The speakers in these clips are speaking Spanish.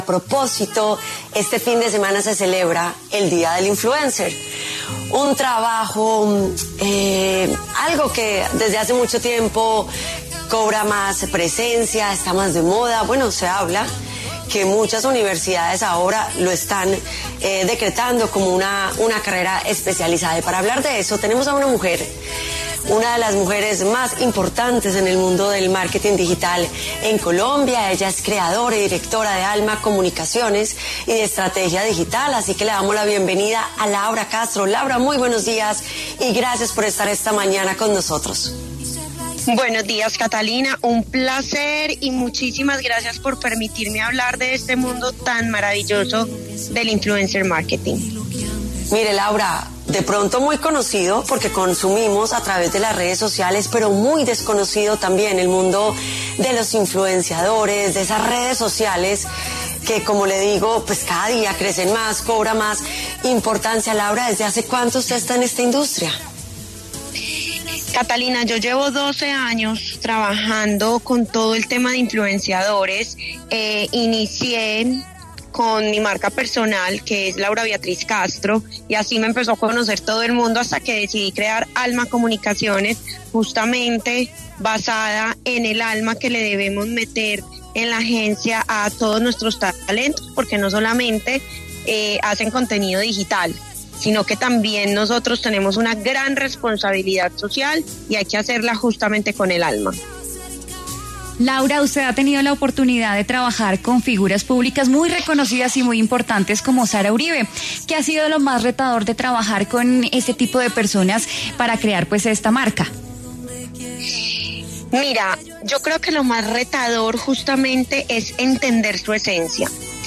A propósito, este fin de semana se celebra el Día del Influencer. Un trabajo, algo que desde hace mucho tiempo cobra más presencia, está más de moda. Bueno, se habla que muchas universidades ahora lo están decretando como una carrera especializada. Y para hablar de eso tenemos a una mujer, una de las mujeres más importantes en el mundo del marketing digital en Colombia. Ella es creadora y directora de Alma Comunicaciones y de Estrategia Digital, así que le damos la bienvenida a Laura Castro. Laura, muy buenos días y gracias por estar esta mañana con nosotros. Buenos días, Catalina, un placer y muchísimas gracias por permitirme hablar de este mundo tan maravilloso del influencer marketing. Mire, Laura, de pronto muy conocido porque consumimos a través de las redes sociales, pero muy desconocido también el mundo de los influenciadores, de esas redes sociales que, como le digo, pues cada día crecen más, cobra más importancia. Laura, ¿desde hace cuánto usted está en esta industria? Catalina, yo llevo 12 años trabajando con todo el tema de influenciadores. Inicié con mi marca personal, que es Laura Beatriz Castro, y así me empezó a conocer todo el mundo hasta que decidí crear Alma Comunicaciones, justamente basada en el alma que le debemos meter en la agencia a todos nuestros talentos, porque no solamente hacen contenido digital, sino que también nosotros tenemos una gran responsabilidad social y hay que hacerla justamente con el alma. Laura, usted ha tenido la oportunidad de trabajar con figuras públicas muy reconocidas y muy importantes como Sara Uribe. ¿Qué ha sido lo más retador de trabajar con este tipo de personas para crear pues esta marca? Mira, yo creo que lo más retador justamente es entender su esencia.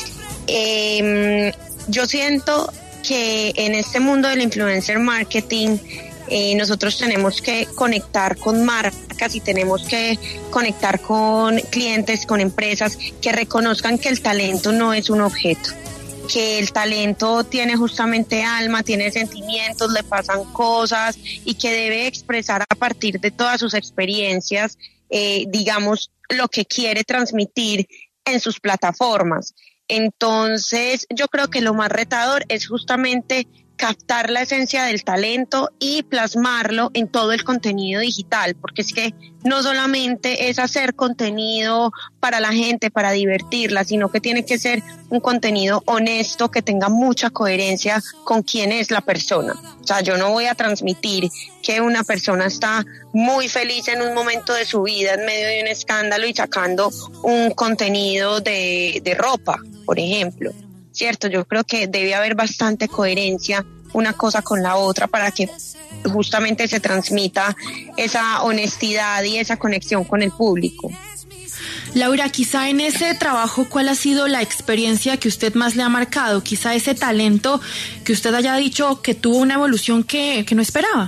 Yo siento que en este mundo del influencer marketing nosotros tenemos que conectar con marcas y tenemos que conectar con clientes, con empresas que reconozcan que el talento no es un objeto, que el talento tiene justamente alma, tiene sentimientos, le pasan cosas y que debe expresar a partir de todas sus experiencias, digamos, lo que quiere transmitir en sus plataformas. Entonces, yo creo que lo más retador es justamente captar la esencia del talento y plasmarlo en todo el contenido digital, porque es que no solamente es hacer contenido para la gente, para divertirla, sino que tiene que ser un contenido honesto, que tenga mucha coherencia con quién es la persona. O sea, yo no voy a transmitir que una persona está muy feliz en un momento de su vida en medio de un escándalo y sacando un contenido de ropa, por ejemplo. Cierto, yo creo que debe haber bastante coherencia una cosa con la otra para que justamente se transmita esa honestidad y esa conexión con el público. Laura, quizá en ese trabajo, ¿cuál ha sido la experiencia que usted más le ha marcado? Quizá ese talento que usted haya dicho que tuvo una evolución que no esperaba.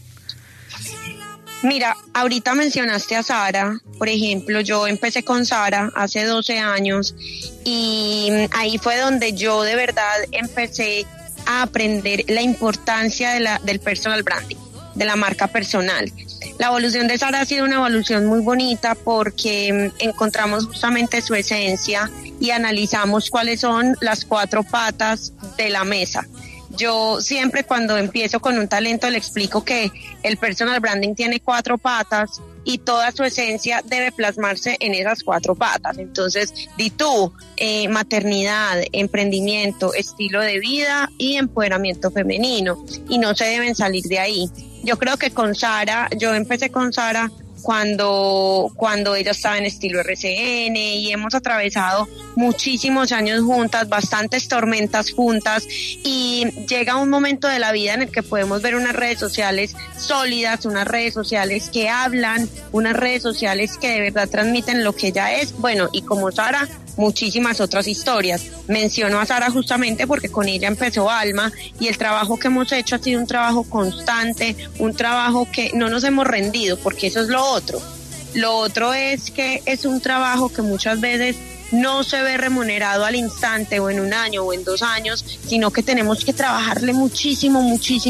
Mira, ahorita mencionaste a Sara, por ejemplo, yo empecé con Sara hace 12 años y ahí fue donde yo de verdad empecé a aprender la importancia del personal branding, de la marca personal. La evolución de Sara ha sido una evolución muy bonita porque encontramos justamente su esencia y analizamos cuáles son las 4 patas de la mesa. Yo siempre cuando empiezo con un talento le explico que el personal branding tiene 4 patas y toda su esencia debe plasmarse en esas 4 patas. Entonces, di tú, maternidad, emprendimiento, estilo de vida y empoderamiento femenino. Y no se deben salir de ahí. Yo creo que con Sara, yo empecé con Sara cuando ella estaba en estilo RCN y hemos atravesado muchísimos años juntas, bastantes tormentas juntas y llega un momento de la vida en el que podemos ver unas redes sociales sólidas, unas redes sociales que hablan, unas redes sociales que de verdad transmiten lo que ella es. Bueno, y como Sara, muchísimas otras historias. Menciono a Sara justamente porque con ella empezó Alma y el trabajo que hemos hecho ha sido un trabajo constante, un trabajo que no nos hemos rendido, porque eso es lo otro. Lo otro es que es un trabajo que muchas veces no se ve remunerado al instante o en un año o en 2 años, sino que tenemos que trabajarle muchísimo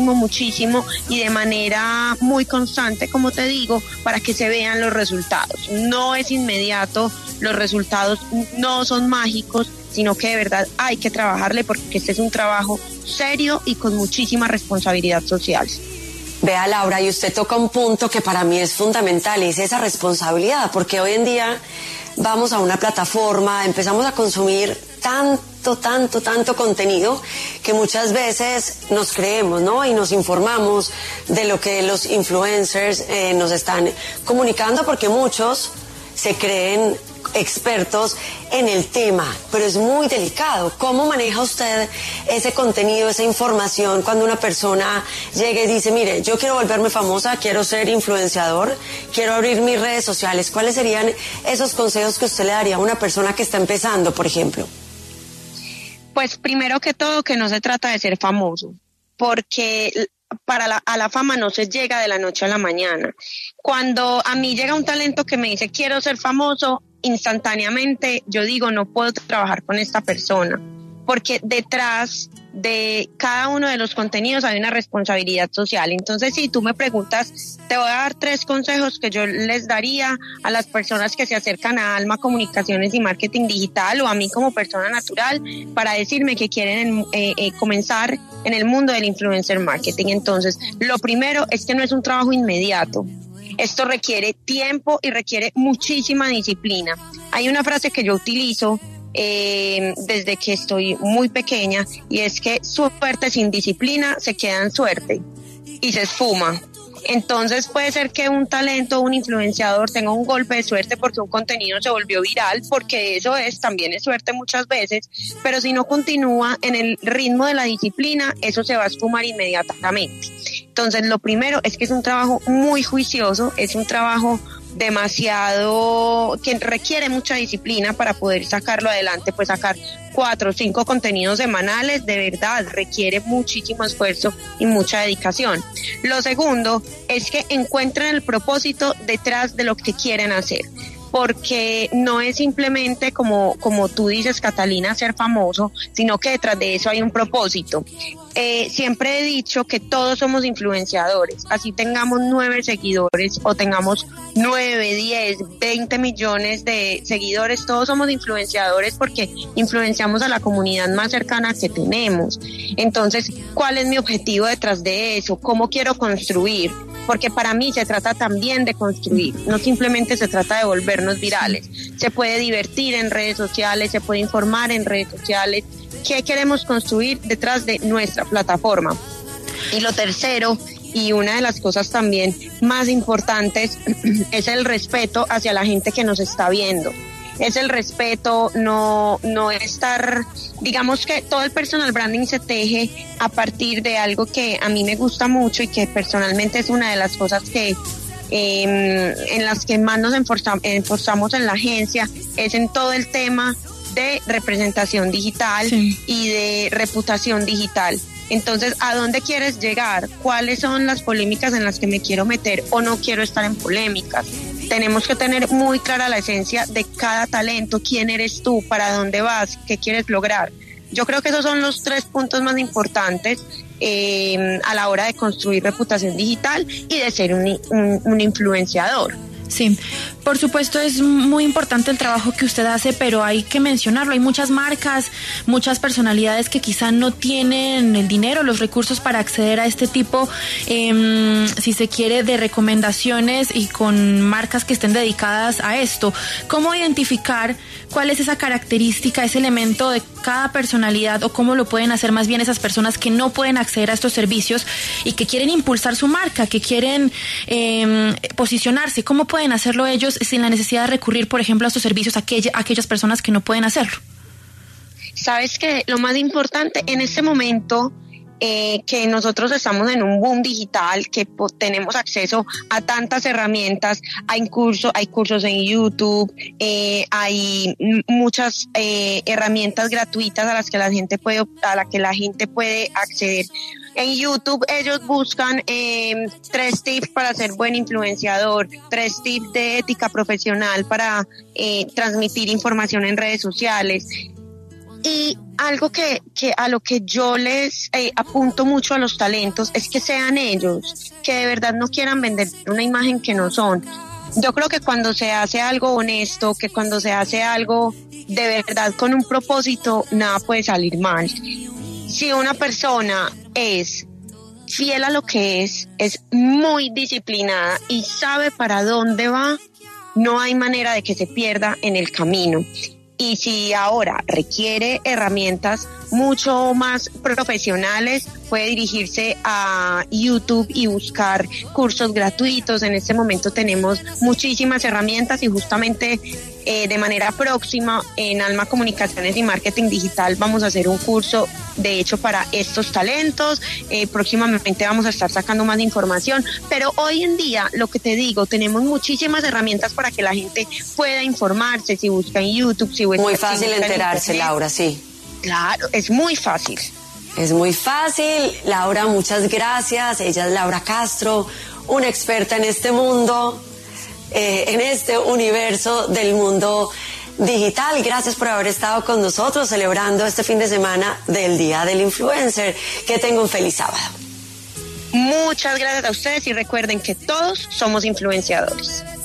y de manera muy constante, como te digo, para que se vean los resultados. No es inmediato, los resultados no son mágicos, sino que de verdad hay que trabajarle porque este es un trabajo serio y con muchísima responsabilidad social. Vea, Laura, y usted toca un punto que para mí es fundamental, y es esa responsabilidad, porque hoy en día vamos a una plataforma, empezamos a consumir tanto contenido que muchas veces nos creemos, ¿no? Y nos informamos de lo que los influencers nos están comunicando, porque muchos se creen expertos en el tema, pero es muy delicado. ¿Cómo maneja usted ese contenido, esa información cuando una persona llega y dice, mire, yo quiero volverme famosa, quiero ser influenciador, quiero abrir mis redes sociales? ¿Cuáles serían esos consejos que usted le daría a una persona que está empezando, por ejemplo? Pues primero que todo, que no se trata de ser famoso, porque a la fama no se llega de la noche a la mañana. Cuando a mí llega un talento que me dice quiero ser famoso, instantáneamente yo digo no puedo trabajar con esta persona, porque detrás de cada uno de los contenidos hay una responsabilidad social. Entonces, si tú me preguntas, te voy a dar 3 consejos que yo les daría a las personas que se acercan a Alma Comunicaciones y Marketing Digital o a mí como persona natural para decirme que quieren comenzar en el mundo del influencer marketing. Entonces, lo primero es que no es un trabajo inmediato. Esto requiere tiempo y requiere muchísima disciplina. Hay una frase que yo utilizo desde que estoy muy pequeña, y es que suerte sin disciplina se queda en suerte y se esfuma. Entonces puede ser que un talento, un influenciador tenga un golpe de suerte porque un contenido se volvió viral, porque eso también es suerte muchas veces, pero si no continúa en el ritmo de la disciplina, eso se va a esfumar inmediatamente. Entonces lo primero es que es un trabajo muy juicioso, es un trabajo demasiado que requiere mucha disciplina para poder sacarlo adelante. Pues sacar 4 o 5 contenidos semanales de verdad requiere muchísimo esfuerzo y mucha dedicación. Lo segundo es que encuentren el propósito detrás de lo que quieren hacer, porque no es simplemente como tú dices, Catalina, ser famoso, sino que detrás de eso hay un propósito. Siempre he dicho que todos somos influenciadores, así tengamos 9 seguidores o tengamos 9, 10, 20 millones de seguidores, todos somos influenciadores porque influenciamos a la comunidad más cercana que tenemos. Entonces, ¿cuál es mi objetivo detrás de eso? ¿Cómo quiero construir? Porque para mí se trata también de construir, no simplemente se trata de volvernos virales. Se puede divertir en redes sociales, se puede informar en redes sociales. ¿Qué queremos construir detrás de nuestra plataforma? Y lo tercero, y una de las cosas también más importantes, es el respeto hacia la gente que nos está viendo. Es el respeto, no estar, digamos que todo el personal branding se teje a partir de algo que a mí me gusta mucho y que personalmente es una de las cosas que en las que más nos esforzamos en la agencia, es en todo el tema de representación digital, sí, y de reputación digital. Entonces, ¿a dónde quieres llegar? ¿Cuáles son las polémicas en las que me quiero meter o no quiero estar en polémicas? Tenemos que tener muy clara la esencia de cada talento, quién eres tú, para dónde vas, qué quieres lograr. Yo creo que esos son los 3 puntos más importantes a la hora de construir reputación digital y de ser un influenciador. Sí, por supuesto es muy importante el trabajo que usted hace, pero hay que mencionarlo, hay muchas marcas, muchas personalidades que quizá no tienen el dinero, los recursos para acceder a este tipo, si se quiere, de recomendaciones y con marcas que estén dedicadas a esto. ¿Cómo identificar cuál es esa característica, ese elemento de cada personalidad, o cómo lo pueden hacer más bien esas personas que no pueden acceder a estos servicios y que quieren impulsar su marca, que quieren posicionarse? ¿Cómo pueden hacerlo ellos sin la necesidad de recurrir, por ejemplo, a estos servicios a aquellas personas que no pueden hacerlo? Sabes que lo más importante en este momento que nosotros estamos en un boom digital, que tenemos acceso a tantas herramientas, hay cursos en YouTube, hay muchas herramientas gratuitas a las que la gente puede acceder. En YouTube ellos buscan 3 tips para ser buen influenciador, 3 tips de ética profesional para transmitir información en redes sociales. Y algo que a lo que yo les apunto mucho a los talentos es que sean ellos, que de verdad no quieran vender una imagen que no son. Yo creo que cuando se hace algo honesto, que cuando se hace algo de verdad con un propósito, nada puede salir mal. Si una persona es fiel a lo que es muy disciplinada y sabe para dónde va, no hay manera de que se pierda en el camino. Y si ahora requiere herramientas mucho más profesionales, puede dirigirse a YouTube y buscar cursos gratuitos. En este momento tenemos muchísimas herramientas y justamente de manera próxima en Alma Comunicaciones y Marketing Digital vamos a hacer un curso de hecho para estos talentos. Próximamente vamos a estar sacando más información, pero hoy en día, lo que te digo, tenemos muchísimas herramientas para que la gente pueda informarse. Si busca en YouTube, si busca, muy fácil si busca enterarse, Laura, sí. Claro, es muy fácil. Es muy fácil. Laura, muchas gracias. Ella es Laura Castro, una experta en este mundo, en este universo del mundo digital. Gracias por haber estado con nosotros celebrando este fin de semana del Día del Influencer. Que tenga un feliz sábado. Muchas gracias a ustedes y recuerden que todos somos influenciadores.